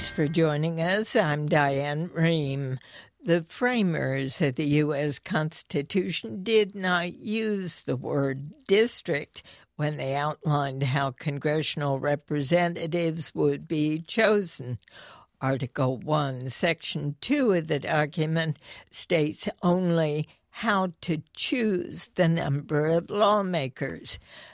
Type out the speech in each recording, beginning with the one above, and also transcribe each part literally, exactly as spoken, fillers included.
for joining us. I'm Diane Rehm. The framers of the U S Constitution did not use the word district when they outlined how congressional representatives would be chosen. Article one, Section two of the document states only how to choose the number of lawmakers.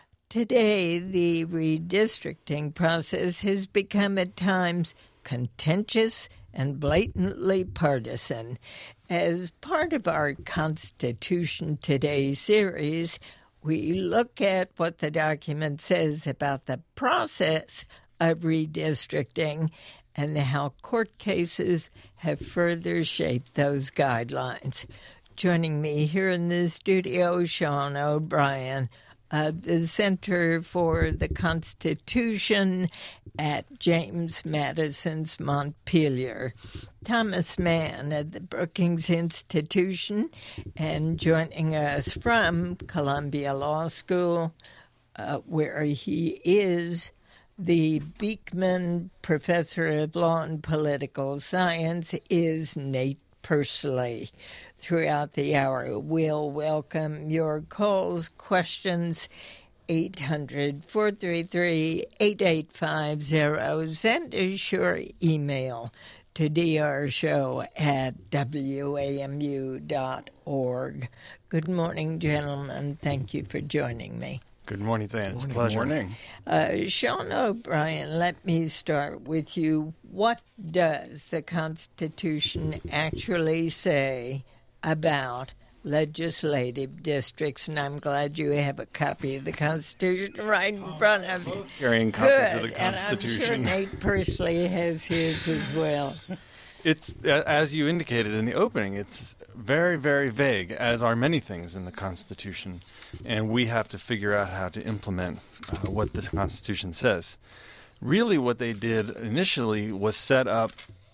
Today, the redistricting process has become at times contentious and blatantly partisan. As part of our Constitution Today series, we look at what the document says about the process of redistricting and how court cases have further shaped those guidelines. Joining me here in the studio, Sean O'Brien of the Center for the Constitution at James Madison's Montpelier, Thomas Mann of the Brookings Institution, and joining us from Columbia Law School, uh, where he is the Beekman Professor of Law and Political Science, is Nate Persily. Throughout the hour, we'll welcome your calls, questions, eight hundred, four three three, eight eight five zero. Send us your email to drshow at w a m u dot org. Good morning, gentlemen. Thank you for joining me. Good morning, Dan. It's a pleasure. Good morning. Uh, Sean O'Brien, let me start with you. What does the Constitution actually say about legislative districts? And I'm glad you have a copy of the Constitution right in front of you. Carrying copies Good. of the Constitution. And I'm sure Nate Persily has his as well. It's, as you indicated in the opening, it's very, very vague, as are many things in the Constitution. And we have to figure out how to implement uh, what this Constitution says. Really what they did initially was set up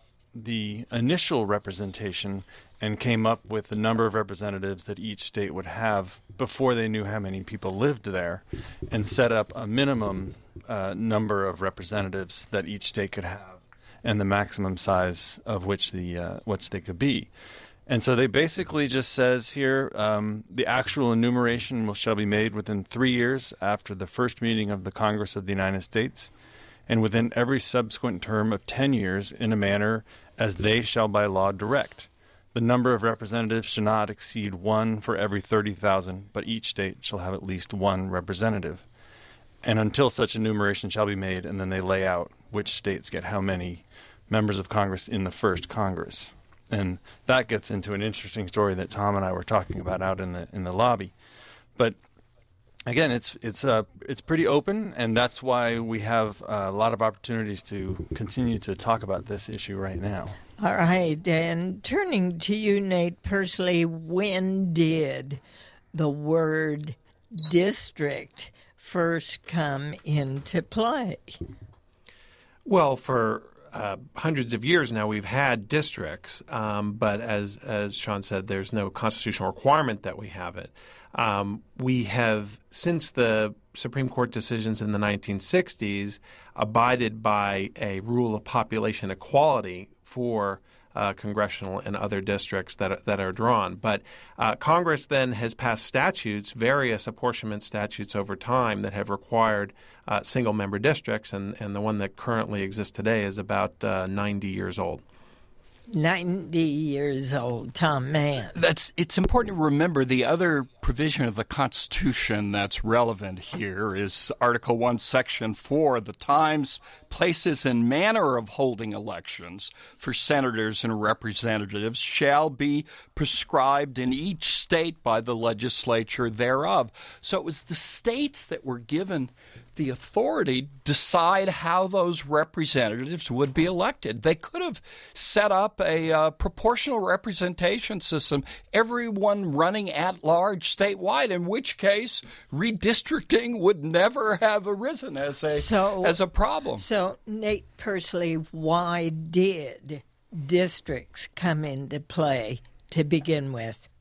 the initial representation and came up with the number of representatives that each state would have before they knew how many people lived there, and set up a minimum uh, number of representatives that each state could have, and the maximum size of which the uh, which they could be. And so they basically just says here, um, the actual enumeration will, shall be made within three years after the first meeting of the Congress of the United States, and within every subsequent term of ten years in a manner as they shall by law direct. The number of representatives shall not exceed one for every thirty thousand, but each state shall have at least one representative. And until such enumeration shall be made, and then they lay out which states get how many members of Congress in the first Congress. And that gets into an interesting story that Tom and I were talking about out in the in the lobby. But again, it's it's uh, it's pretty open, and that's why we have a lot of opportunities to continue to talk about this issue right now. All right, and turning to you, Nate Persily, when did the word district first come into play? Well, for uh, hundreds of years now, we've had districts, um, but as as Sean said, there's no constitutional requirement that we have it. Um, we have, since the Supreme Court decisions in the nineteen sixties, abided by a rule of population equality for uh, congressional and other districts that that are drawn. But uh, Congress then has passed statutes, various apportionment statutes over time that have required uh, single-member districts, and, and the one that currently exists today is about uh, ninety years old. ninety years old, Tom Mann. That's it's important to remember the other provision of the Constitution that's relevant here is Article one, Section four, the times, places, and manner of holding elections for senators and representatives shall be prescribed in each state by the legislature thereof. So it was the states that were given the authority to decide how those representatives would be elected. They could have set up a uh, proportional representation system, everyone running at large statewide, in which case redistricting would never have arisen as a so, as a problem. So, Nate Persily, why did districts come into play to begin with?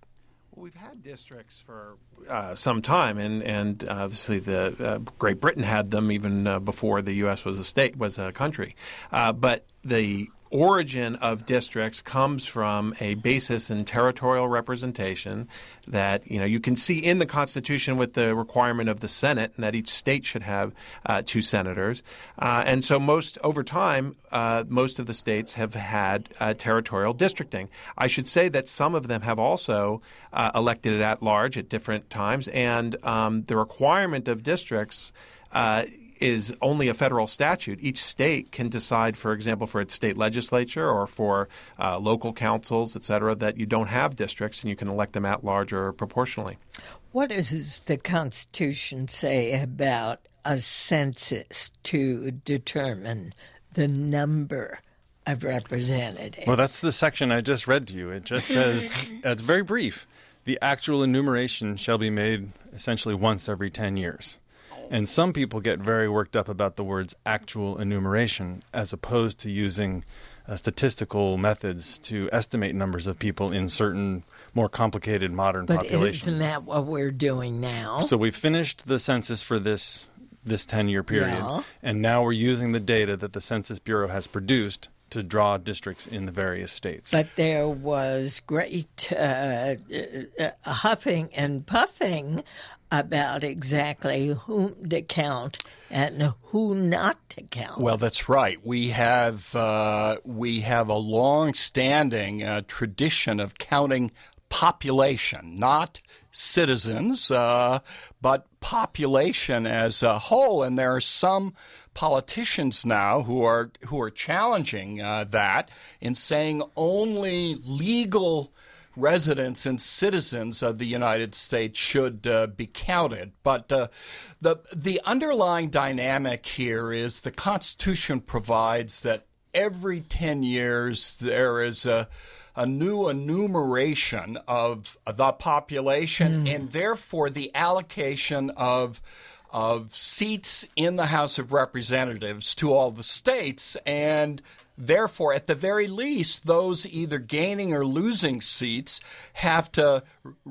We've had districts for uh, some time, and and obviously the uh, Great Britain had them even uh, before the U S was a state was a country. Uh, but the origin of districts comes from a basis in territorial representation that, you know, you can see in the Constitution with the requirement of the Senate and that each state should have uh, two senators. Uh, and so most over time, uh, most of the states have had uh, territorial districting. I should say that some of them have also uh, elected it at large at different times. And um, the requirement of districts uh, is only a federal statute. Each state can decide, for example, for its state legislature or for uh, local councils, et cetera, that you don't have districts and you can elect them at large or proportionally. What does the Constitution say about a census to determine the number of representatives? Well, that's the section I just read to you. It just says, it's very brief, the actual enumeration shall be made essentially once every ten years. And some people get very worked up about the words actual enumeration as opposed to using uh, statistical methods to estimate numbers of people in certain more complicated modern but populations. Isn't that what we're doing now? So we've finished the census for this this ten-year period, Yeah. and now we're using the data that the Census Bureau has produced to draw districts in the various states. But there was great uh, uh, huffing and puffing about exactly whom to count and who not to count. Well, that's right. We have uh, we have a long-standing uh, tradition of counting population, not citizens, uh, but population as a whole. And there are some politicians now who are who are challenging uh, that in saying only legal residents and citizens of the United States should uh, be counted. But uh, the the underlying dynamic here is the Constitution provides that every ten years there is a a new enumeration of the population mm. and therefore the allocation of of seats in the House of Representatives to all the states. And therefore, at the very least, those either gaining or losing seats have to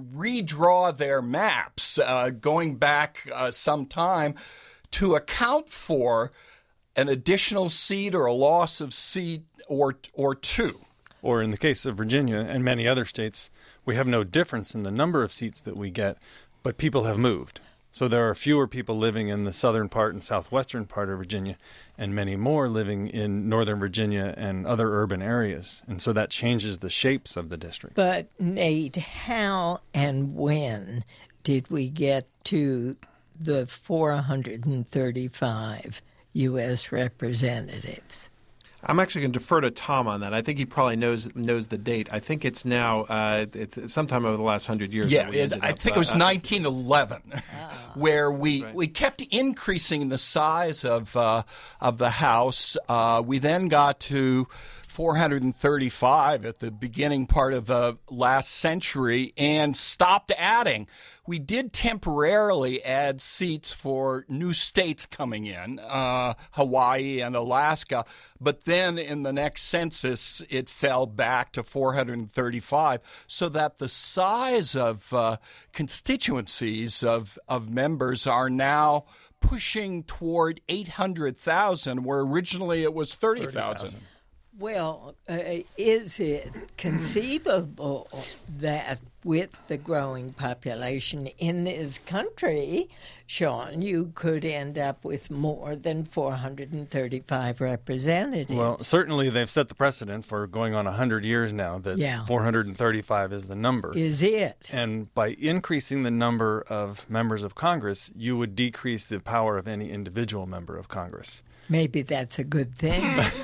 redraw their maps uh, going back uh, some time to account for an additional seat or a loss of seat or or two. Or in the case of Virginia and many other states, we have no difference in the number of seats that we get, but people have moved. So there are fewer people living in the southern part and southwestern part of Virginia and many more living in northern Virginia and other urban areas. And so that changes the shapes of the district. But, Nate, how and when did we get to the four hundred thirty-five U S representatives? I'm actually going to defer to Tom on that. I think he probably knows knows the date. I think it's now uh, it's sometime over the last hundred years. Yeah, that we it, ended I up, think uh, it was uh, nineteen eleven, Ah. where we, right. we kept increasing the size of uh, of the House. Uh, we then got to four hundred thirty-five at the beginning part of the last century and stopped adding. We did temporarily add seats for new states coming in, uh, Hawaii and Alaska, but then in the next census it fell back to four hundred thirty-five, so that the size of uh, constituencies of, of members are now pushing toward eight hundred thousand, where originally it was thirty thousand. Well, uh, is it conceivable that with the growing population in this country, Sean, you could end up with more than four hundred thirty-five representatives? Well, certainly they've set the precedent for going on one hundred years now that Yeah. four hundred thirty-five is the number. Is it? And by increasing the number of members of Congress, you would decrease the power of any individual member of Congress. Maybe that's a good thing.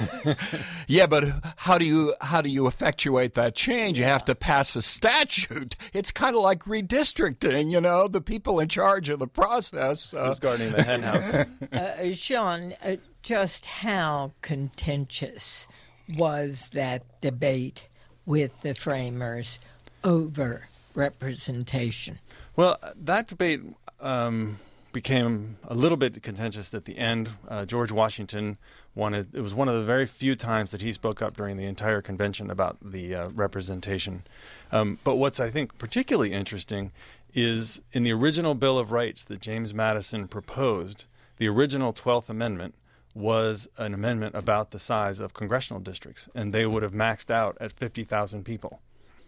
Yeah, but how do you how do you effectuate that change? You have to pass a statute. It's kind of like redistricting, you know, the people in charge of the process. Uh, Who's guarding the hen house? uh, Sean, uh, just how contentious was that debate with the framers over representation? Well, that debate um, became a little bit contentious at the end. Uh, George Washington wanted, it was one of the very few times that he spoke up during the entire convention about the uh, representation. Um, but what's, I think, particularly interesting is in the original Bill of Rights that James Madison proposed, the original twelfth Amendment was an amendment about the size of congressional districts, and they would have maxed out at fifty thousand people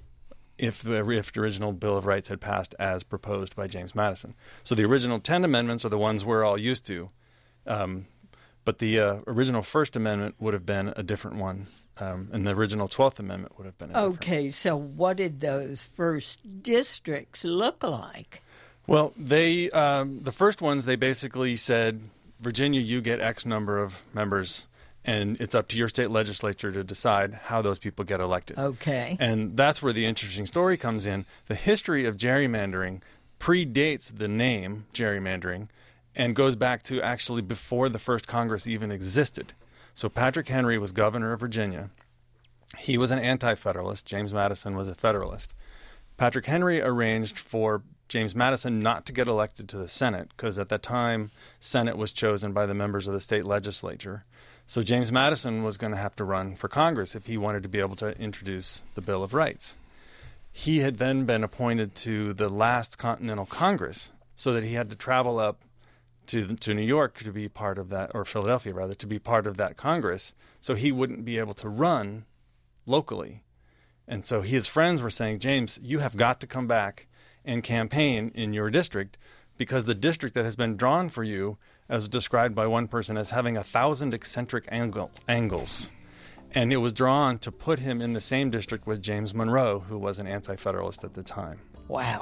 if the, if the original Bill of Rights had passed as proposed by James Madison. So the original ten amendments are the ones we're all used to, um, but the uh, original First Amendment would have been a different one, um, and the original twelfth Amendment would have been a different one. Okay, so what did those first districts look like? Well, they um, the first ones, they basically said, Virginia, you get X number of members, and it's up to your state legislature to decide how those people get elected. Okay. And that's where the interesting story comes in. The history of gerrymandering predates the name gerrymandering and goes back to actually before the first Congress even existed. So Patrick Henry was governor of Virginia. He was an anti-federalist. James Madison was a federalist. Patrick Henry arranged for James Madison not to get elected to the Senate because at that time, Senate was chosen by the members of the state legislature. So James Madison was going to have to run for Congress if he wanted to be able to introduce the Bill of Rights. He had then been appointed to the last Continental Congress, so that he had to travel up to to New York to be part of that, or Philadelphia rather, to be part of that Congress, so he wouldn't be able to run locally. And so his friends were saying, James, you have got to come back and campaign in your district, because the district that has been drawn for you, as described by one person, as having a thousand eccentric angle, angles. And it was drawn to put him in the same district with James Monroe, who was an anti-federalist at the time. Wow.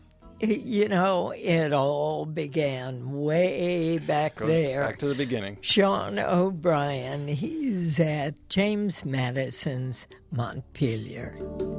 You know, it all began way back Goes there. back to the beginning. Sean O'Brien, he's at James Madison's Montpelier.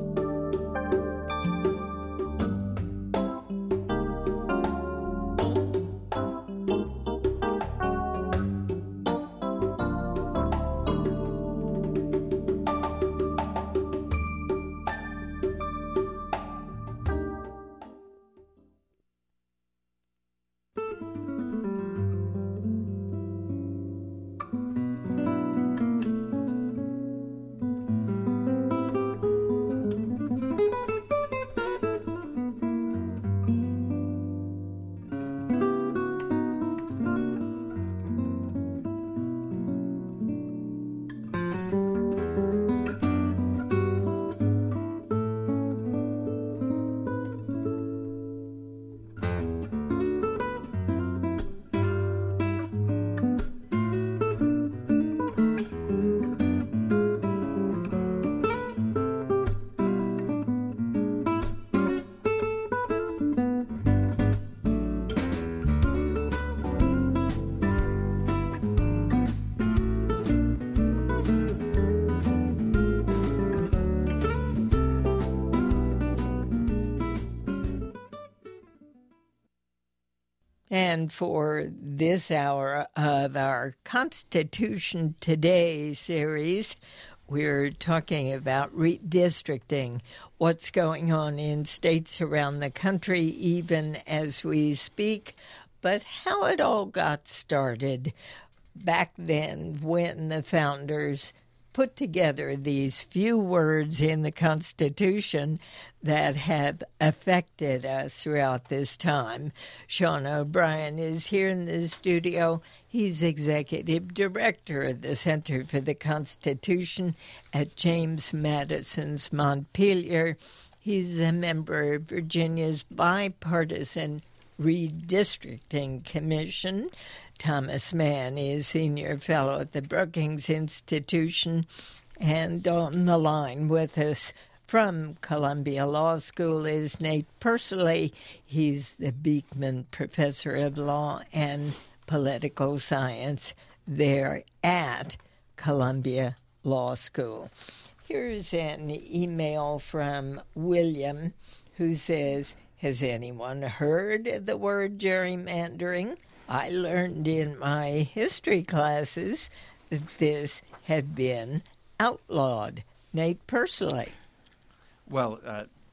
And for this hour of our Constitution Today series, we're talking about redistricting, what's going on in states around the country, even as we speak, but how it all got started back then when the founders put together these few words in the Constitution that have affected us throughout this time. Sean O'Brien is here in the studio. He's executive director of the Center for the Constitution at James Madison's Montpelier. He's a member of Virginia's bipartisan Redistricting Commission. Thomas Mann is senior fellow at the Brookings Institution, and on the line with us from Columbia Law School is Nate Persily. He's the Beekman Professor of Law and Political Science there at Columbia Law School. Here's an email from William who says, has anyone heard of the word gerrymandering? I learned in my history classes that this had been outlawed. Nate Persily. Well, uh,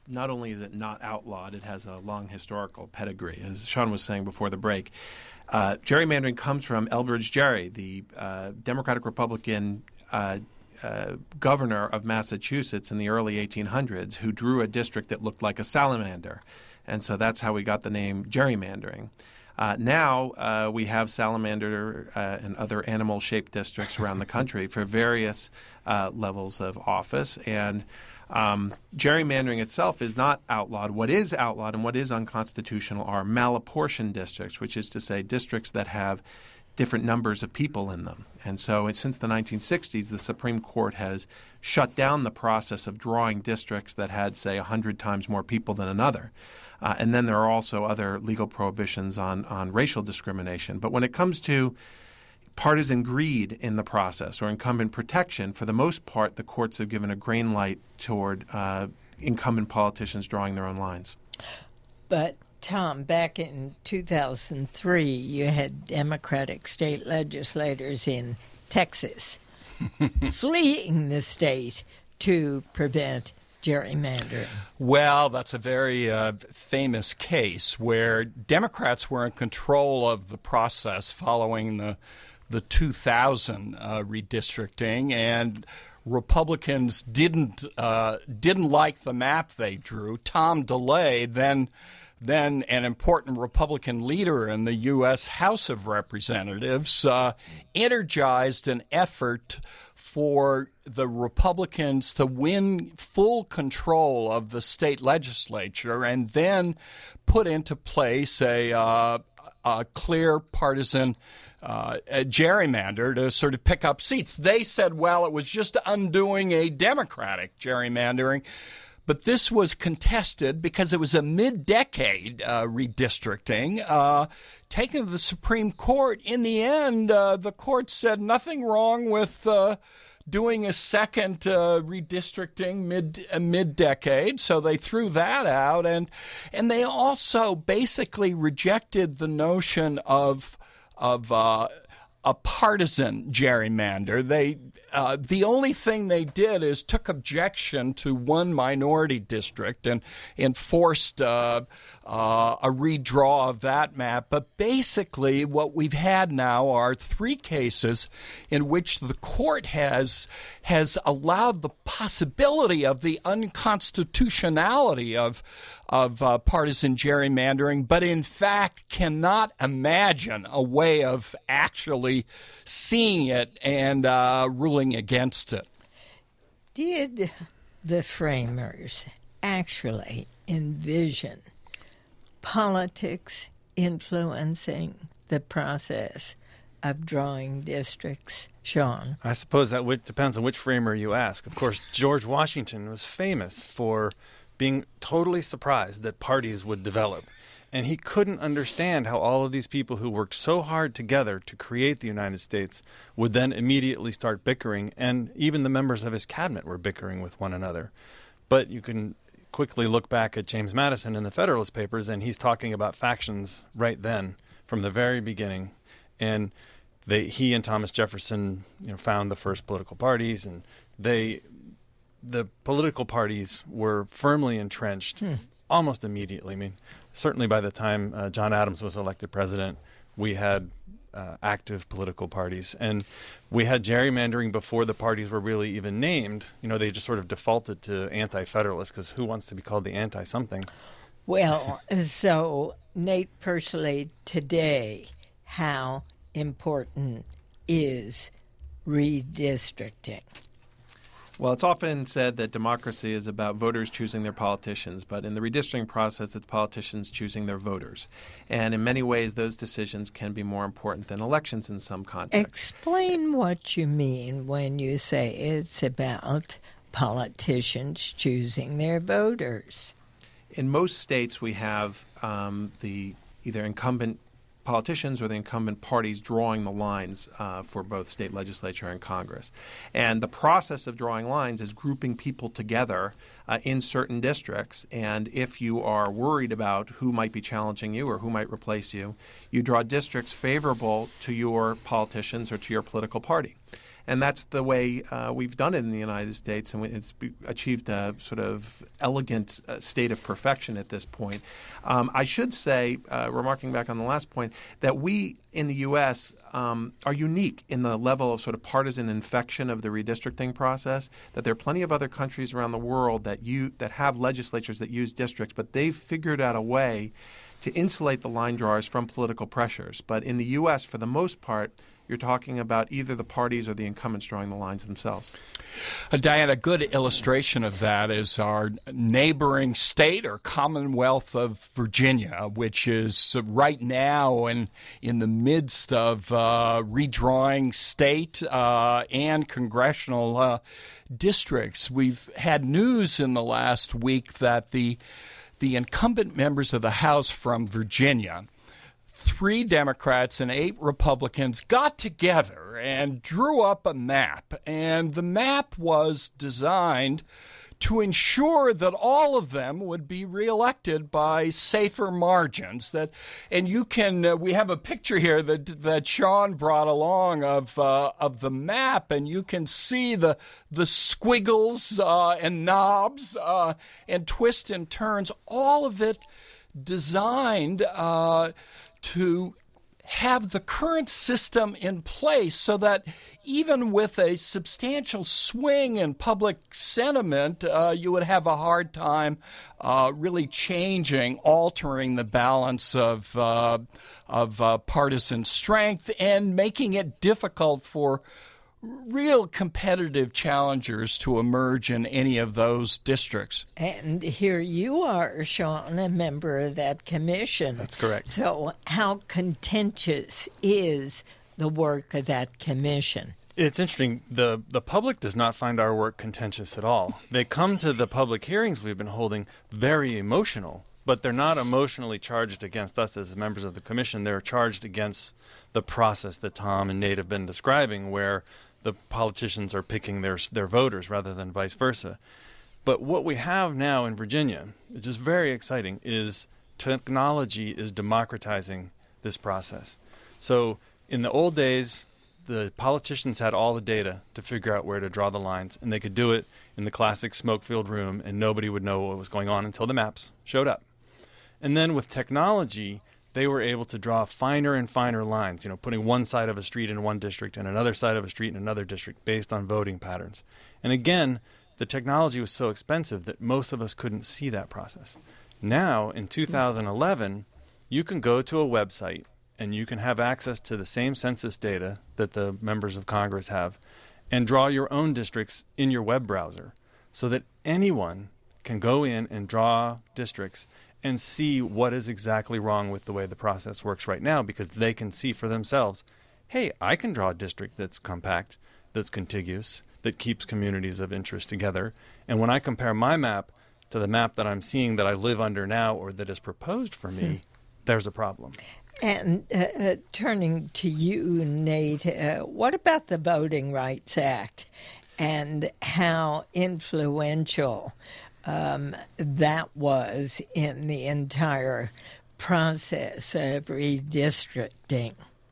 not only is it not outlawed, it has a long historical pedigree. As Sean was saying before the break, uh, gerrymandering comes from Elbridge Gerry, the uh, Democratic Republican uh, uh, governor of Massachusetts in the early eighteen hundreds, who drew a district that looked like a salamander. And so that's how we got the name gerrymandering. Uh, now uh, we have salamander uh, and other animal-shaped districts around the country for various uh, levels of office. And um, gerrymandering itself is not outlawed. What is outlawed and what is unconstitutional are malapportioned districts, which is to say districts that have different numbers of people in them. And so since the nineteen sixties, the Supreme Court has shut down the process of drawing districts that had, say, one hundred times more people than another. Uh, and then there are also other legal prohibitions on, on racial discrimination. But when it comes to partisan greed in the process or incumbent protection, for the most part, the courts have given a green light toward uh, incumbent politicians drawing their own lines. But, Tom, back in two thousand three, you had Democratic state legislators in Texas fleeing the state to prevent gerrymandering. Well, that's a very uh, famous case where Democrats were in control of the process following the the two thousand uh, redistricting, and Republicans didn't uh, didn't like the map they drew. Tom DeLay, then then an important Republican leader in the U S House of Representatives, uh, energized an effort for the Republicans to win full control of the state legislature and then put into place a, uh, a clear partisan uh, a gerrymander to sort of pick up seats. They said, well, it was just undoing a Democratic gerrymandering. But this was contested because it was a mid-decade uh, redistricting uh, taken to the Supreme Court. In the end, uh, the court said nothing wrong with uh, doing a second uh, redistricting mid uh, mid-decade, so they threw that out, and and they also basically rejected the notion of of uh, a partisan gerrymander. They Uh, the only thing they did is took objection to one minority district and, and forced uh, uh, a redraw of that map. But basically what we've had now are three cases in which the court has has allowed the possibility of the unconstitutionality of of uh, partisan gerrymandering, but in fact cannot imagine a way of actually seeing it and uh, ruling against it. Did the framers actually envision politics influencing the process of drawing districts, Sean? I suppose that w- depends on which framer you ask. Of course, George Washington was famous for being totally surprised that parties would develop. And he couldn't understand how all of these people who worked so hard together to create the United States would then immediately start bickering, and even the members of his cabinet were bickering with one another. But you can quickly look back at James Madison in the Federalist Papers, and he's talking about factions right then from the very beginning. And they, he and Thomas Jefferson, you know, found the first political parties, and they, the political parties were firmly entrenched hmm. almost immediately. I mean, certainly by the time uh, John Adams was elected president, we had uh, active political parties. And we had gerrymandering before the parties were really even named. You know, they just sort of defaulted to anti-federalists, because who wants to be called the anti-something? Well, so, Nate Persily, today, how important is redistricting? Well, it's often said that democracy is about voters choosing their politicians, but in the redistricting process, it's politicians choosing their voters. And in many ways, those decisions can be more important than elections in some contexts. Explain what you mean when you say it's about politicians choosing their voters. In most states, we have um, the either incumbent politicians or the incumbent parties drawing the lines uh, for both state legislature and Congress. And the process of drawing lines is grouping people together uh, in certain districts. And if you are worried about who might be challenging you or who might replace you, you draw districts favorable to your politicians or to your political party. And that's the way uh, we've done it in the United States, and it's achieved a sort of elegant uh, state of perfection at this point. Um, I should say, uh, remarking back on the last point, that we in the U S um, are unique in the level of sort of partisan infection of the redistricting process, that there are plenty of other countries around the world that you that have legislatures that use districts, but they've figured out a way to insulate the line drawers from political pressures. But in the U S, for the most part, you're talking about either the parties or the incumbents drawing the lines themselves. Uh, Diane, a good illustration of that is our neighboring state or Commonwealth of Virginia, which is uh, right now in, in the midst of uh, redrawing state uh, and congressional uh, districts. We've had news in the last week that the the incumbent members of the House from Virginia, three Democrats and eight Republicans, got together and drew up a map. And the map was designed to ensure that all of them would be reelected by safer margins. That, and you can, uh, we have a picture here that that Sean brought along of uh, of the map, and you can see the the squiggles uh, and knobs uh, and twists and turns. All of it designed uh, to have the current system in place so that even with a substantial swing in public sentiment, uh, you would have a hard time uh, really changing, altering the balance of uh, of uh, partisan strength and making it difficult for real competitive challengers to emerge in any of those districts. And here you are, Sean, a member of that commission. That's correct. So how contentious is the work of that commission? It's interesting. The the public does not find our work contentious at all. They come to the public hearings we've been holding very emotional, but they're not emotionally charged against us as members of the commission. They're charged against the process that Tom and Nate have been describing, where the politicians are picking their their voters rather than vice versa. But what we have now in Virginia, which is very exciting, is technology is democratizing this process. So in the old days, the politicians had all the data to figure out where to draw the lines, and they could do it in the classic smoke-filled room, and nobody would know what was going on until the maps showed up. And then with technology, they were able to draw finer and finer lines, you know, putting one side of a street in one district and another side of a street in another district based on voting patterns. And again, the technology was so expensive that most of us couldn't see that process. Now, in two thousand eleven, you can go to a website and you can have access to the same census data that the members of Congress have and draw your own districts in your web browser so that anyone can go in and draw districts and see what is exactly wrong with the way the process works right now, because they can see for themselves, hey, I can draw a district that's compact, that's contiguous, that keeps communities of interest together. And when I compare my map to the map that I'm seeing that I live under now or that is proposed for me, hmm. there's a problem. And uh, uh, turning to you, Nate, uh, what about the Voting Rights Act and how influential um, that was in the entire process of redistricting?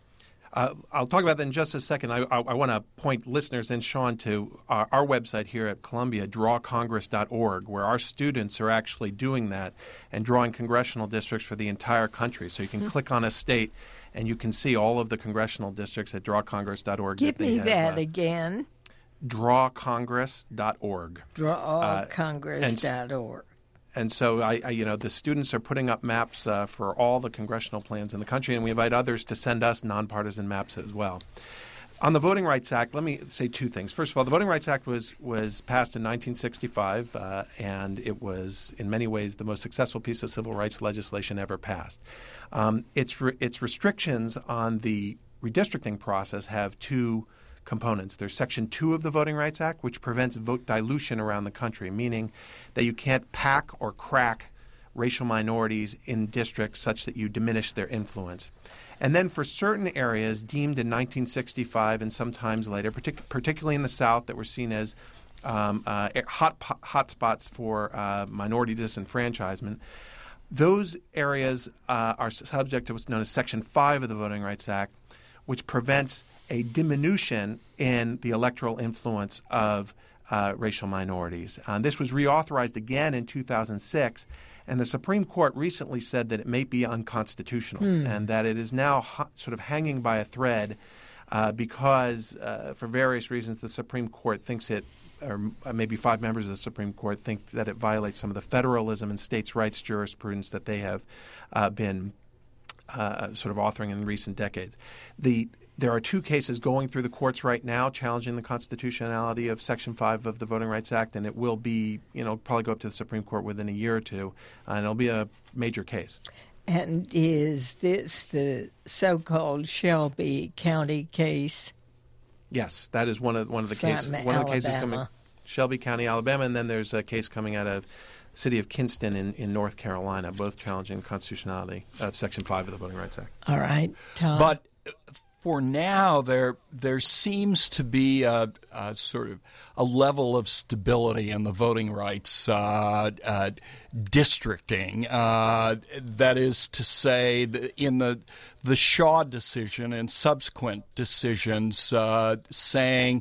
Uh, I'll talk about that in just a second. I, I, I want to point listeners and Sean to our, our website here at Columbia, draw congress dot org, where our students are actually doing that and drawing congressional districts for the entire country. So you can mm-hmm. click on a state and you can see all of the congressional districts at draw congress dot org. Give that me have, that uh, again. draw congress dot org. draw congress dot org. Uh, And so, I, I, you know, the students are putting up maps uh, for all the congressional plans in the country, and we invite others to send us nonpartisan maps as well. On the Voting Rights Act, let me say two things. First of all, the Voting Rights Act was was passed in nineteen sixty-five, uh, and it was, in many ways, the most successful piece of civil rights legislation ever passed. Um, its re- its restrictions on the redistricting process have two components. There's Section two of the Voting Rights Act, which prevents vote dilution around the country, meaning that you can't pack or crack racial minorities in districts such that you diminish their influence. And then for certain areas deemed in nineteen sixty-five and sometimes later, partic- particularly in the South, that were seen as um, uh, hot hot spots for uh, minority disenfranchisement, those areas uh, are subject to what's known as Section five of the Voting Rights Act, which prevents a diminution in the electoral influence of uh, racial minorities. Uh, this was reauthorized again in two thousand six, and the Supreme Court recently said that it may be unconstitutional mm. and that it is now ha- sort of hanging by a thread uh, because, uh, for various reasons, the Supreme Court thinks it, or maybe five members of the Supreme Court think that it violates some of the federalism and states' rights jurisprudence that they have uh, been uh, sort of authoring in recent decades. The There are two cases going through the courts right now challenging the constitutionality of Section five of the Voting Rights Act, and it will be, you know, probably go up to the Supreme Court within a year or two, uh, and it'll be a major case. And is this the so-called Shelby County case? Yes, that is one of one of the From cases. One Alabama. of the cases coming, Shelby County, Alabama, and then there's a case coming out of the city of Kinston in, in North Carolina, both challenging the constitutionality of Section five of the Voting Rights Act. All right, Tom. But for now, there there seems to be a, a sort of a level of stability in the voting rights uh, uh, districting. Uh, that is to say, that in the the Shaw decision and subsequent decisions, uh, saying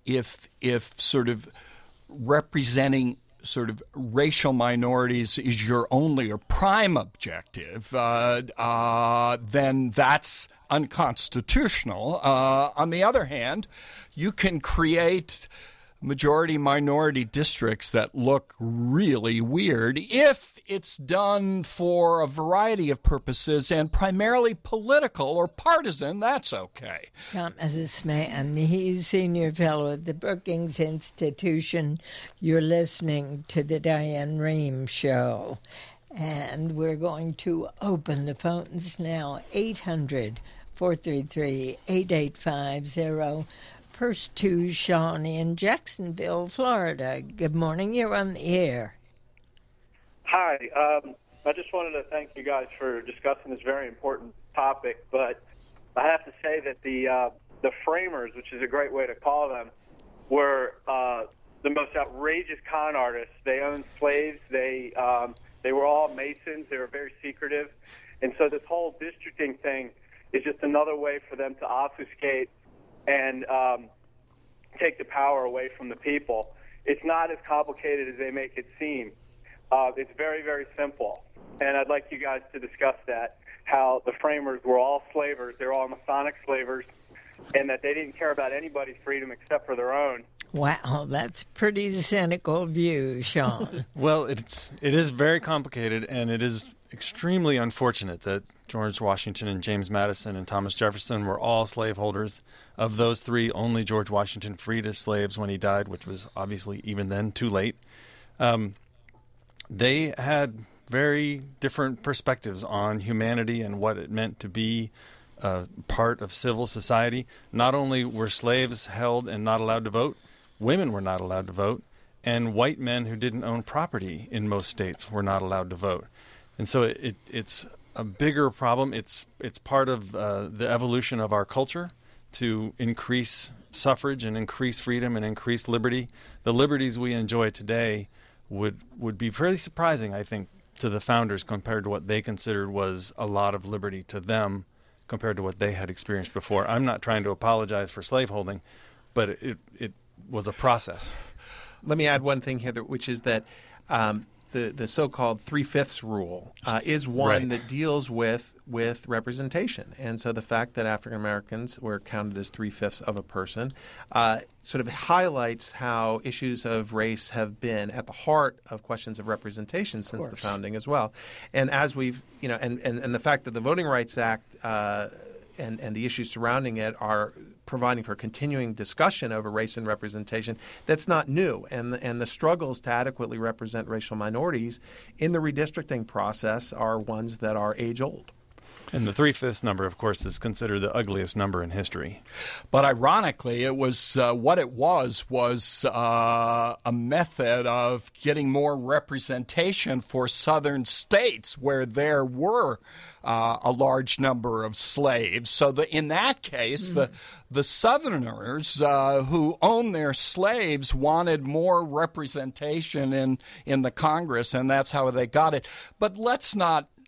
if if sort of representing sort of racial minorities is your only or prime objective, uh, uh, then that's unconstitutional. Uh, on the other hand, you can create majority-minority districts that look really weird if it's done for a variety of purposes and primarily political or partisan. That's okay. Thomas Mann, he's senior fellow at the Brookings Institution. You're listening to the Diane Rehm Show. And we're going to open the phones now, eight hundred, four three three, eight eight five zero. First to Sean in Jacksonville, Florida. Good morning. You're on the air. Hi. Um, I just wanted to thank you guys for discussing this very important topic, but I have to say that the uh, the framers, which is a great way to call them, were uh, the most outrageous con artists. They owned slaves. They um, they were all Masons. They were very secretive. And so this whole districting thing is just another way for them to obfuscate and um, take the power away from the people. It's not as complicated as they make it seem. Uh, it's very, very simple. And I'd like you guys to discuss that, how the framers were all slavers. They were all Masonic slavers, and that they didn't care about anybody's freedom except for their own. Wow, that's a pretty cynical view, Sean. Well, it's, it is very complicated, and it is extremely unfortunate that George Washington and James Madison and Thomas Jefferson were all slaveholders. Of those three, only George Washington freed his slaves when he died, which was obviously even then too late. Um, they had very different perspectives on humanity and what it meant to be uh, part of civil society. Not only were slaves held and not allowed to vote, women were not allowed to vote, and white men who didn't own property in most states were not allowed to vote. And so it, it, it's a bigger problem. It's it's part of uh, the evolution of our culture to increase suffrage and increase freedom and increase liberty. The liberties we enjoy today would would be pretty surprising, I think, to the founders compared to what they considered was a lot of liberty to them compared to what they had experienced before. I'm not trying to apologize for slaveholding, but it it was a process. Let me add one thing here, which is that um, the the so-called three-fifths rule uh, is one right. that deals with with representation. And so the fact that African Americans were counted as three-fifths of a person uh, sort of highlights how issues of race have been at the heart of questions of representation since of the founding as well. And as we've, you know, and, and, and the fact that the Voting Rights Act uh, and, and the issues surrounding it are providing for continuing discussion over race and representation, that's not new. And the, and the struggles to adequately represent racial minorities in the redistricting process are ones that are age-old. And the three-fifths number, of course, is considered the ugliest number in history. But ironically, it was uh, what it was was uh, a method of getting more representation for southern states where there were uh, a large number of slaves. So the, in that case, mm. the the Southerners uh, who owned their slaves wanted more representation in, in the Congress, and that's how they got it. But let's not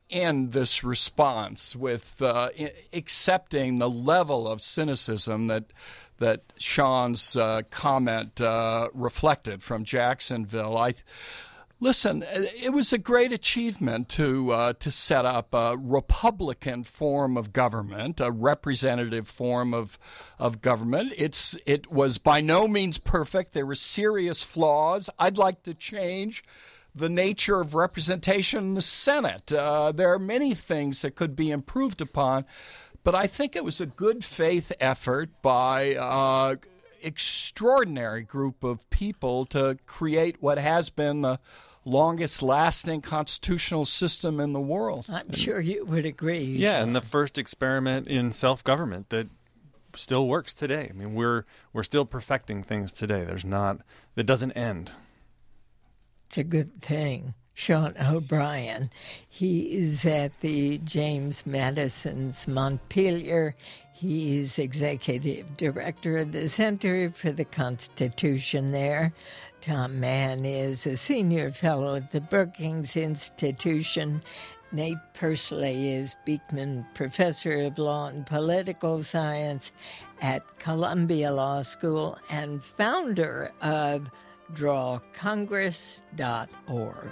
end this response with uh, accepting the level of cynicism that that Sean's uh, comment uh, reflected from Jacksonville. I listen. It was a great achievement to uh, to set up a Republican form of government, a representative form of of government. It's it was by no means perfect. There were serious flaws. I'd like to change the nature of representation in the Senate. Uh, there are many things that could be improved upon. But I think it was a good faith effort by an uh, extraordinary group of people to create what has been the longest lasting constitutional system in the world. I'm sure you would agree. Yeah, and the first experiment in self-government that still works today. I mean, we're we're still perfecting things today. There's not, it doesn't end. It's a good thing. Sean O'Brien. He is at the James Madison's Montpelier. He is executive director of the Center for the Constitution there. Tom Mann is a senior fellow at the Brookings Institution. Nate Persily is Beekman Professor of Law and Political Science at Columbia Law School and founder of draw congress dot org.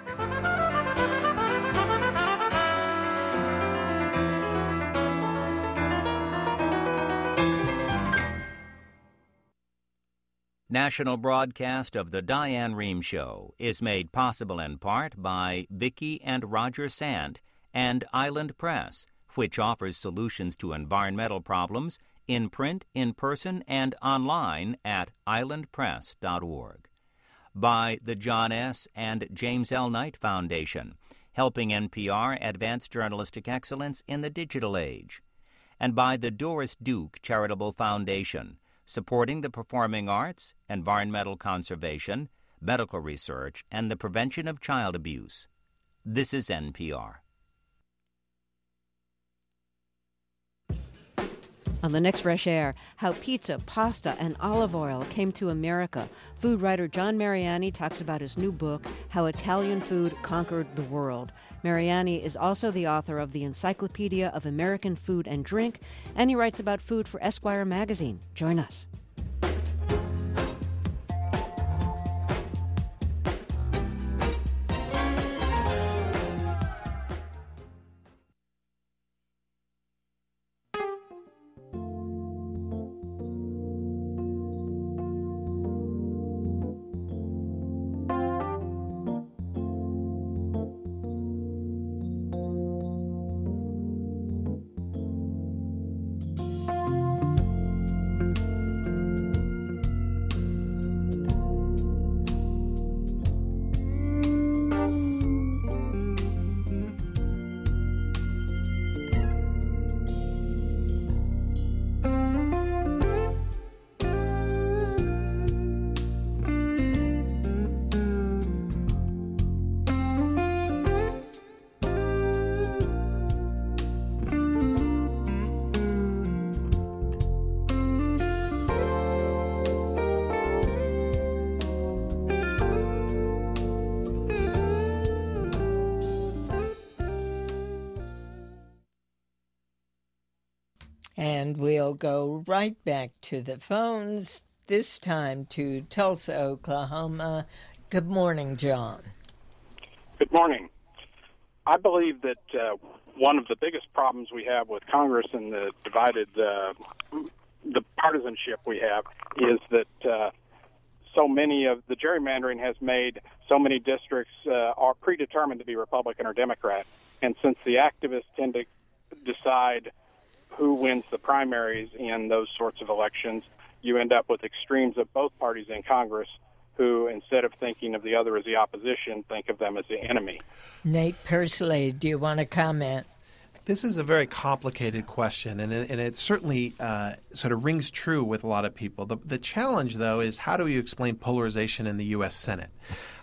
National broadcast of The Diane Rehm Show is made possible in part by Vicki and Roger Sand and Island Press, which offers solutions to environmental problems in print, in person, and online at island press dot org. By the John S. and James L. Knight Foundation, helping N P R advance journalistic excellence in the digital age. And by the Doris Duke Charitable Foundation, supporting the performing arts, environmental conservation, medical research, and the prevention of child abuse. This is N P R. On the next Fresh Air, how pizza, pasta, and olive oil came to America. Food writer John Mariani talks about his new book, How Italian Food Conquered the World. Mariani is also the author of the Encyclopedia of American Food and Drink, and he writes about food for Esquire magazine. Join us. And we'll go right back to the phones, this time to Tulsa, Oklahoma. Good morning, John. Good morning. I believe that uh, one of the biggest problems we have with Congress and the divided, uh, the partisanship we have is that uh, so many of the gerrymandering has made so many districts uh, are predetermined to be Republican or Democrat. And since the activists tend to decide who wins the primaries in those sorts of elections, you end up with extremes of both parties in Congress who, instead of thinking of the other as the opposition, think of them as the enemy. Nate Persily, do you want to comment? This is a very complicated question, and it, and it certainly uh, sort of rings true with a lot of people. The, the challenge, though, is how do you explain polarization in the U S Senate?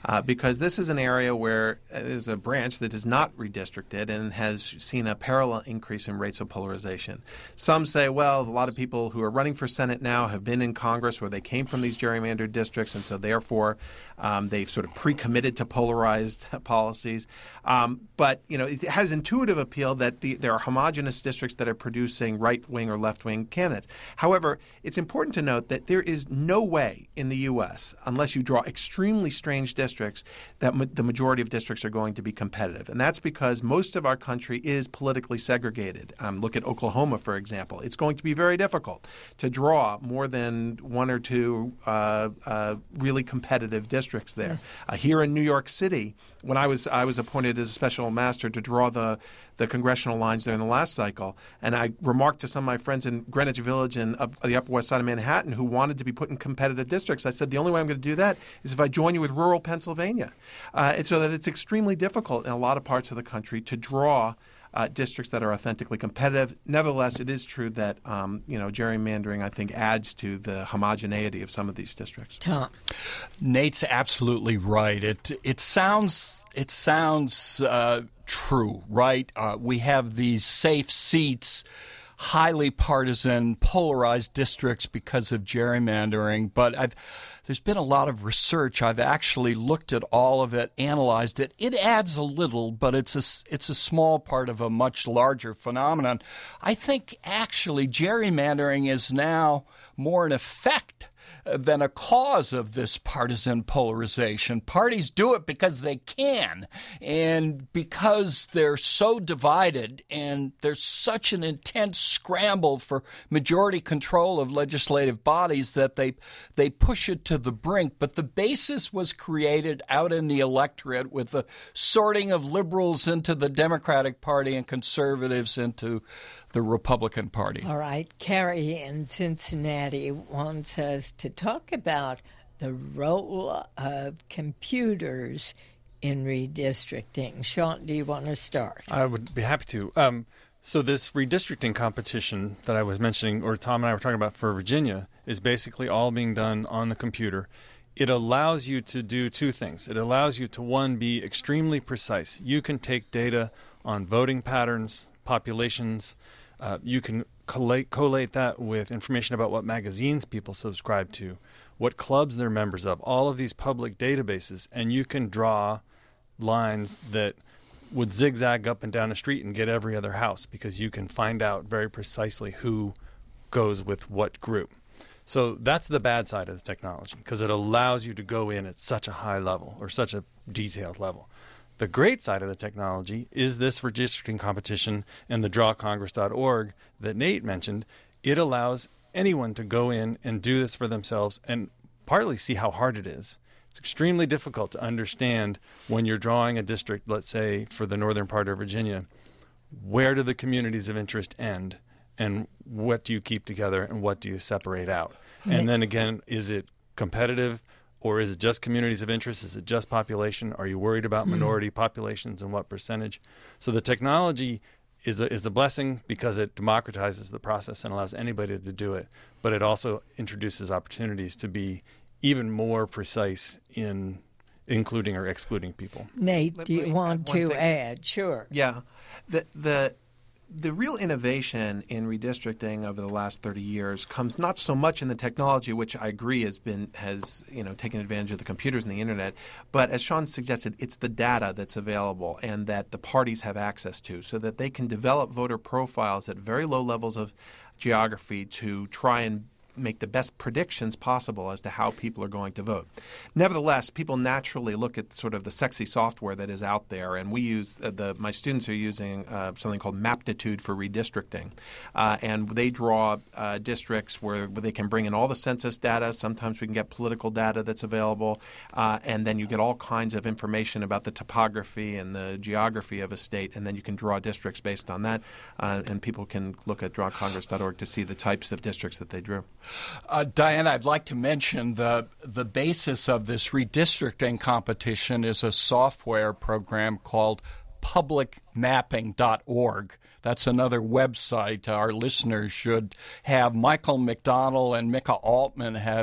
uh, because this is an area where there's a branch that is not redistricted and has seen a parallel increase in rates of polarization. Some say, well, a lot of people who are running for Senate now have been in Congress where they came from these gerrymandered districts, and so therefore um, they've sort of pre-committed to polarized policies. Um, but, you know, it has intuitive appeal that the, there are homogenous districts that are producing right-wing or left-wing candidates. However, it's important to note that there is no way in the U S, unless you draw extremely strange districts, that ma- the majority of districts are going to be competitive. And that's because most of our country is politically segregated. Um, look at Oklahoma, for example. It's going to be very difficult to draw more than one or two uh, uh, really competitive districts there. Uh, here in New York City, when I was I was appointed as a special master to draw the the congressional lines there in the last cycle, and I remarked to some of my friends in Greenwich Village and up the Upper West Side of Manhattan who wanted to be put in competitive districts. I said the only way I'm going to do that is if I join you with rural Pennsylvania, uh, and so that it's extremely difficult in a lot of parts of the country to draw Uh, districts that are authentically competitive. Nevertheless, it is true that um, you know gerrymandering, I think, adds to the homogeneity of some of these districts. Tom, Nate's absolutely right. It it sounds it sounds uh, true, right? Uh, we have these safe seats, highly partisan, polarized districts because of gerrymandering, but I've There's been a lot of research. I've actually looked at all of it, analyzed it. It adds a little, but it's a, it's a small part of a much larger phenomenon. I think actually gerrymandering is now more an effect than a cause of this partisan polarization. Parties do it because they can, and because they're so divided, and there's such an intense scramble for majority control of legislative bodies that they they push it to the brink. But the basis was created out in the electorate with the sorting of liberals into the Democratic Party and conservatives into the Republican Party. All right. Carrie in Cincinnati wants us to talk about the role of computers in redistricting. Sean, do you want to start? I would be happy to. Um, so this redistricting competition that I was mentioning, or Tom and I were talking about for Virginia, is basically all being done on the computer. It allows you to do two things. It allows you to, one, be extremely precise. You can take data on voting patterns, populations. Uh, you can collate, collate that with information about what magazines people subscribe to, what clubs they're members of, all of these public databases, and you can draw lines that would zigzag up and down a street and get every other house because you can find out very precisely who goes with what group. So that's the bad side of the technology because it allows you to go in at such a high level or such a detailed level. The great side of the technology is this redistricting competition and the draw congress dot org that Nate mentioned. It allows anyone to go in and do this for themselves and partly see how hard it is. It's extremely difficult to understand when you're drawing a district, let's say, for the northern part of Virginia, where do the communities of interest end and what do you keep together and what do you separate out? And then again, is it competitive? Or is it just communities of interest? Is it just population? Are you worried about minority mm. populations and what percentage? So the technology is a, is a blessing because it democratizes the process and allows anybody to do it. But it also introduces opportunities to be even more precise in including or excluding people. Nate, Let do you want to thing. add? Sure. Yeah. The the The real innovation in redistricting over the last thirty years comes not so much in the technology, which I agree has been has you know taken advantage of the computers and the internet, but as Sean suggested, it's the data that's available and that the parties have access to, so that they can develop voter profiles at very low levels of geography to try and make the best predictions possible as to how people are going to vote. Nevertheless, people naturally look at sort of the sexy software that is out there, and we use uh, the my students are using uh, something called Maptitude for redistricting, uh, and they draw uh, districts where, where they can bring in all the census data. Sometimes we can get political data that's available, uh, and then you get all kinds of information about the topography and the geography of a state, and then you can draw districts based on that, uh, and people can look at draw congress dot org to see the types of districts that they drew. Uh, Diane, I'd like to mention the the basis of this redistricting competition is a software program called public mapping dot org. That's another website our listeners should have. Michael McDonald and Micah Altman have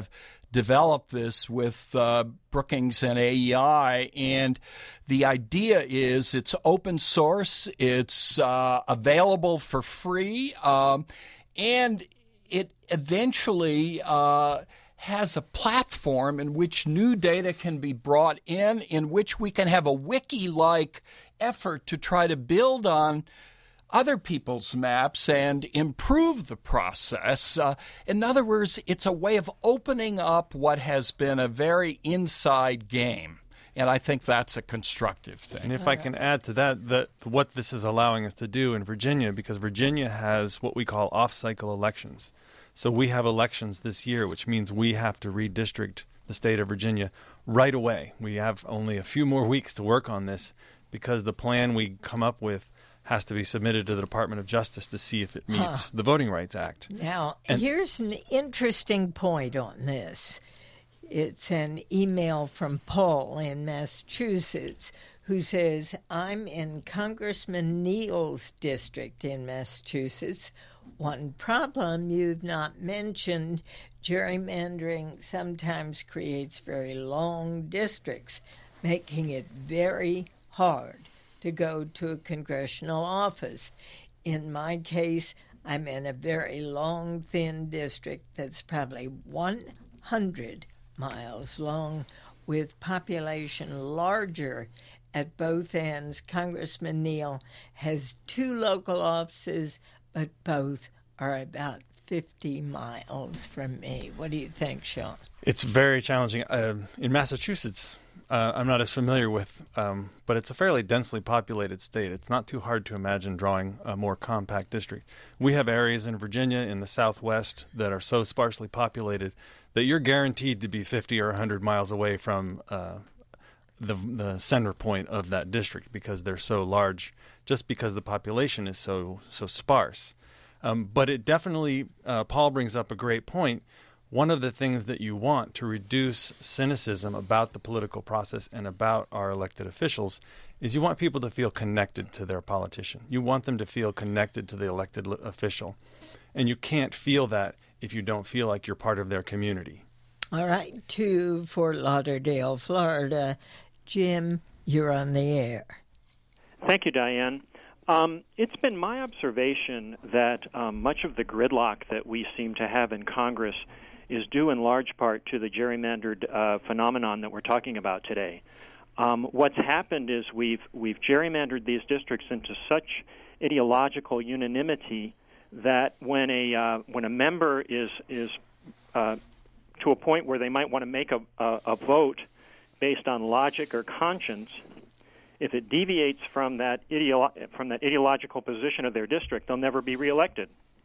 developed this with uh, Brookings and A E I, and the idea is it's open source, it's uh, available for free, um, and it eventually uh, has a platform in which new data can be brought in, in which we can have a wiki-like effort to try to build on other people's maps and improve the process. Uh, in other words, it's a way of opening up what has been a very inside game. And I think that's a constructive thing. And if I can add to that, that what this is allowing us to do in Virginia, because Virginia has what we call off-cycle elections. So we have elections this year, which means we have to redistrict the state of Virginia right away. We have only a few more weeks to work on this because the plan we come up with has to be submitted to the Department of Justice to see if it meets huh. the Voting Rights Act. Now, and here's an interesting point on this. It's an email from Paul in Massachusetts who says, I'm in Congressman Neal's district in Massachusetts. One problem you've not mentioned, gerrymandering sometimes creates very long districts, making it very hard to go to a congressional office. In my case, I'm in a very long, thin district that's probably one hundred miles long with population larger at both ends. Congressman Neal has two local offices, but both are about fifty miles from me. What do you think, Sean? It's very challenging. Uh, in Massachusetts, uh, I'm not as familiar with, um, but it's a fairly densely populated state. It's not too hard to imagine drawing a more compact district. We have areas in Virginia in the southwest that are so sparsely populated that you're guaranteed to be fifty or one hundred miles away from uh, the the center point of that district because they're so large, just because the population is so so sparse. Um, but it definitely, uh, Paul brings up a great point. One of the things that you want to reduce cynicism about the political process and about our elected officials is you want people to feel connected to their politician. You want them to feel connected to the elected l- official. And you can't feel that if you don't feel like you're part of their community. All right, to Fort Lauderdale, Florida. Jim, you're on the air. Thank you, Diane. Um, it's been my observation that um, much of the gridlock that we seem to have in Congress is due in large part to the gerrymandered uh, phenomenon that we're talking about today. Um, what's happened is we've we've gerrymandered these districts into such ideological unanimity that when a uh, when a member is is uh, to a point where they might want to make a, a, a vote based on logic or conscience, if it deviates from that ideolo- from that ideological position of their district, they'll never be reelected.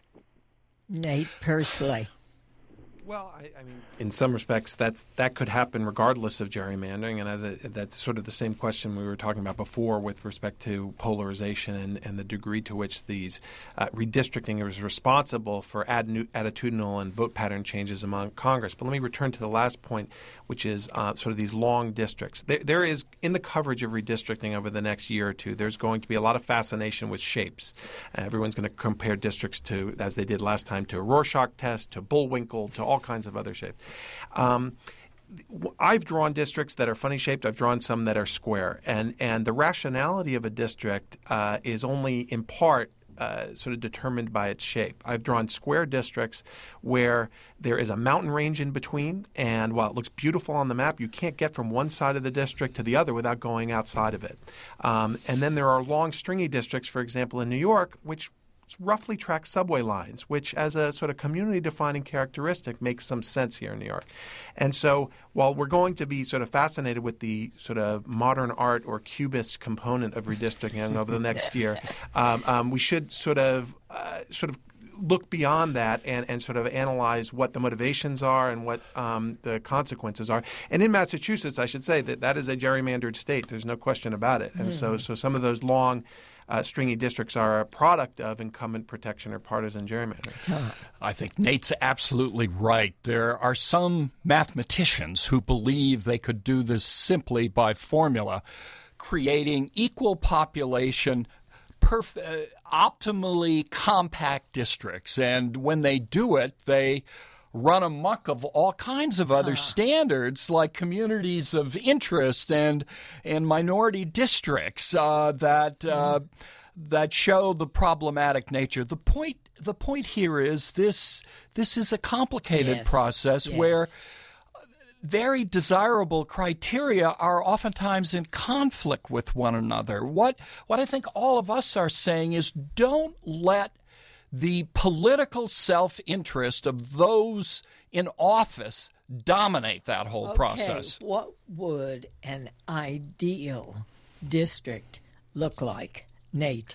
Nate Persily. Well, I, I mean, in some respects, that's that could happen regardless of gerrymandering, and as a, that's sort of the same question we were talking about before with respect to polarization and, and the degree to which these uh, redistricting is responsible for ad- attitudinal and vote pattern changes among Congress. But let me return to the last point, which is uh, sort of these long districts. There, there is, in the coverage of redistricting over the next year or two, there's going to be a lot of fascination with shapes. Uh, everyone's going to compare districts to, as they did last time, to a Rorschach test, to Bullwinkle, to all all kinds of other shapes. Um, I've drawn districts that are funny shaped. I've drawn some that are square. And, and the rationality of a district uh, is only in part uh, sort of determined by its shape. I've drawn square districts where there is a mountain range in between, and while it looks beautiful on the map, you can't get from one side of the district to the other without going outside of it. Um, and then there are long, stringy districts, for example, in New York, which roughly track subway lines, which as a sort of community-defining characteristic makes some sense here in New York. And so while we're going to be sort of fascinated with the sort of modern art or cubist component of redistricting over the next year, um, um, we should sort of uh, sort of look beyond that and, and sort of analyze what the motivations are and what um, the consequences are. And in Massachusetts, I should say that that is a gerrymandered state. There's no question about it. And mm. so, so some of those long Uh, stringy districts are a product of incumbent protection or partisan gerrymandering. I think Nate's absolutely right. There are some mathematicians who believe they could do this simply by formula, creating equal population, perf- uh, optimally compact districts. And when they do it, they run amok of all kinds of other uh. standards, like communities of interest and and minority districts uh, that uh, mm. that show the problematic nature. The point the point here is this this is a complicated yes. process yes. where very desirable criteria are oftentimes in conflict with one another. What what I think all of us are saying is, don't let the political self-interest of those in office dominate that whole okay. process. What would an ideal district look like, Nate?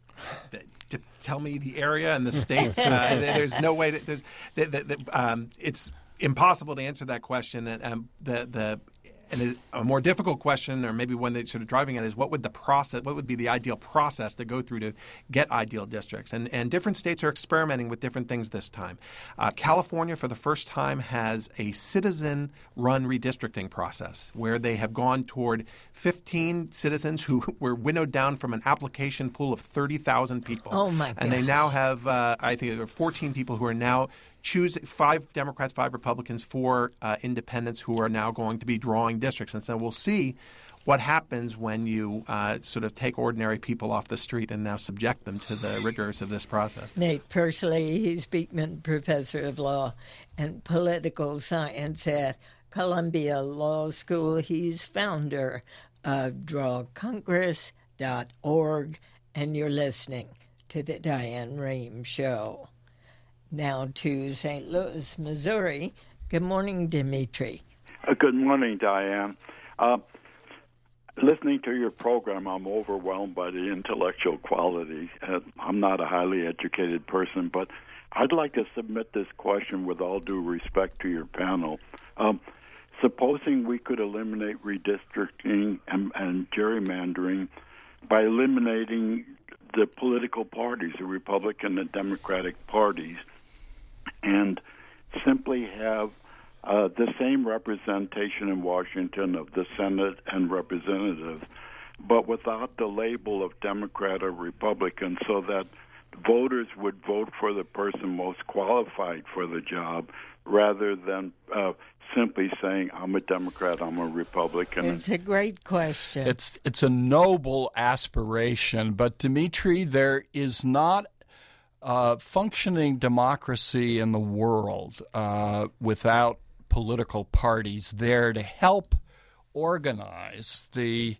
To tell me the area and the state. uh, there's no way. To, there's the, the, the, um, it's impossible to answer that question. And um, the the and a more difficult question, or maybe one that's sort of driving at, is what would the process, what would be the ideal process to go through to get ideal districts? And and different states are experimenting with different things this time. Uh, California, for the first time, has a citizen-run redistricting process where they have gone toward fifteen citizens who were winnowed down from an application pool of thirty thousand people. Oh my gosh. And they now have, uh, I think, there are fourteen people who are now choose five Democrats, five Republicans, four uh, independents who are now going to be drawing districts. And so we'll see what happens when you uh, sort of take ordinary people off the street and now subject them to the rigors of this process. Nate Persily, he's Beekman Professor of Law and Political Science at Columbia Law School. He's founder of draw congress dot org, and you're listening to the Diane Rehm Show. Now to Saint Louis, Missouri. Good morning, Dimitri. Uh, good morning, Diane. Uh, listening to your program, I'm overwhelmed by the intellectual quality. Uh, I'm not a highly educated person, but I'd like to submit this question with all due respect to your panel. Um, supposing we could eliminate redistricting and, and gerrymandering by eliminating the political parties, the Republican and Democratic parties, and simply have uh, the same representation in Washington of the Senate and representatives, but without the label of Democrat or Republican, so that voters would vote for the person most qualified for the job rather than uh, simply saying, I'm a Democrat, I'm a Republican. It's a great question. It's, it's a noble aspiration, but Dimitri, there is not Uh, functioning democracy in the world uh, without political parties there to help organize the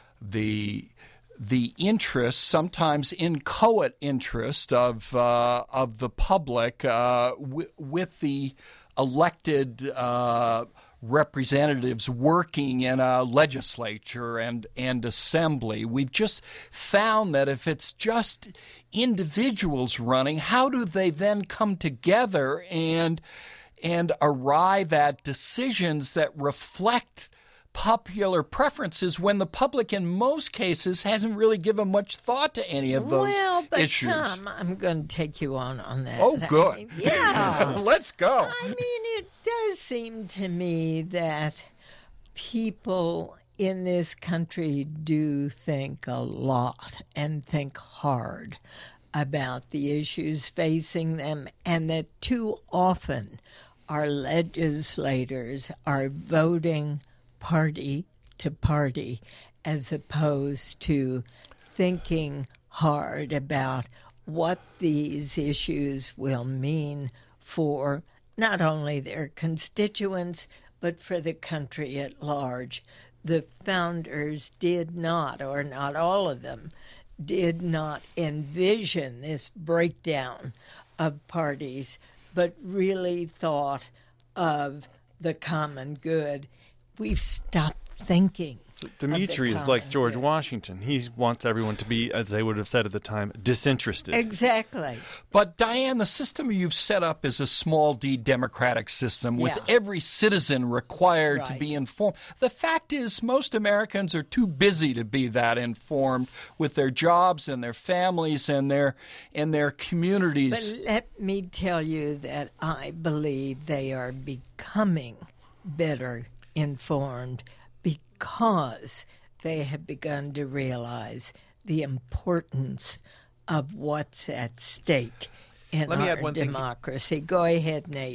the the interest, sometimes inchoate interest of uh, of the public uh, w- with the elected uh, representatives working in a legislature and, and assembly. We've just found that if it's just individuals running, how do they then come together and and arrive at decisions that reflect popular preferences when the public in most cases hasn't really given much thought to any of those well, but issues? Tom, I'm going to take you on on that. Oh, good. I mean, yeah. Let's go. I mean, it does seem to me that people in this country do think a lot and think hard about the issues facing them, and that too often our legislators are voting party to party as opposed to thinking hard about what these issues will mean for not only their constituents but for the country at large. The founders did not, or not all of them, did not envision this breakdown of parties, but really thought of the common good. We've stopped thinking. So Dimitri is like George good. Washington. He wants everyone to be, as they would have said at the time, disinterested. Exactly. But, Diane, the system you've set up is a small d democratic system with yeah. every citizen required right. to be informed. The fact is most Americans are too busy to be that informed with their jobs and their families and their, and their communities. But let me tell you that I believe they are becoming better informed because they have begun to realize the importance of what's at stake in Let me our add one thing. democracy. Go ahead, Nate.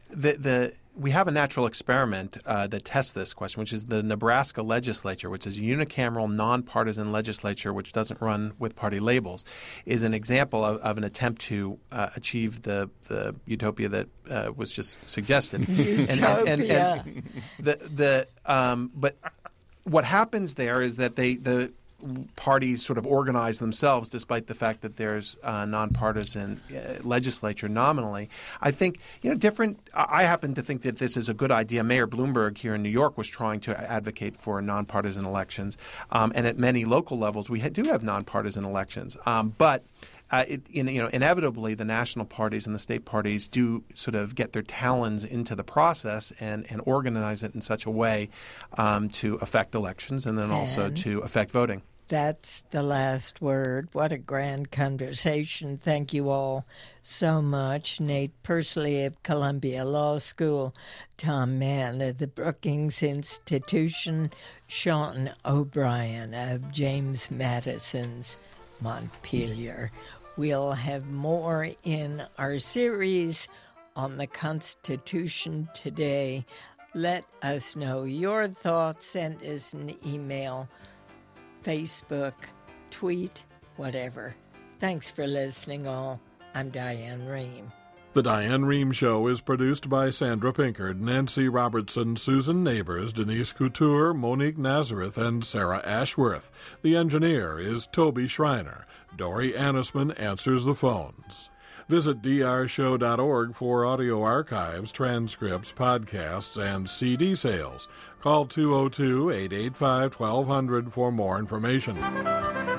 the the we have a natural experiment uh, that tests this question, which is the Nebraska legislature, which is a unicameral, nonpartisan legislature which doesn't run with party labels, is an example of, of an attempt to uh, achieve the, the utopia that uh, was just suggested. Utopia. And, and, and, and the the um, but what happens there is that they the parties sort of organize themselves despite the fact that there's a nonpartisan uh, legislature nominally. I think, you know, different – I happen to think that this is a good idea. Mayor Bloomberg here in New York was trying to advocate for nonpartisan elections. Um, and at many local levels, we ha- do have nonpartisan elections. Um, but uh, it, in, you know, inevitably, the national parties and the state parties do sort of get their talons into the process and, and organize it in such a way um, to affect elections and then and also to affect voting. That's the last word. What a grand conversation. Thank you all so much. Nate Persily of Columbia Law School, Tom Mann of the Brookings Institution, Sean O'Brien of James Madison's Montpelier. We'll have more in our series on the Constitution today. Let us know your thoughts. Send us an email, Facebook, tweet, whatever. Thanks for listening, all. I'm Diane Rehm. The Diane Rehm Show is produced by Sandra Pinkard, Nancy Robertson, Susan Neighbors, Denise Couture, Monique Nazareth, and Sarah Ashworth. The engineer is Toby Schreiner. Dory Annisman answers the phones. Visit d r show dot org for audio archives, transcripts, podcasts, and C D sales. Call two oh two, eight eight five, one two zero zero for more information.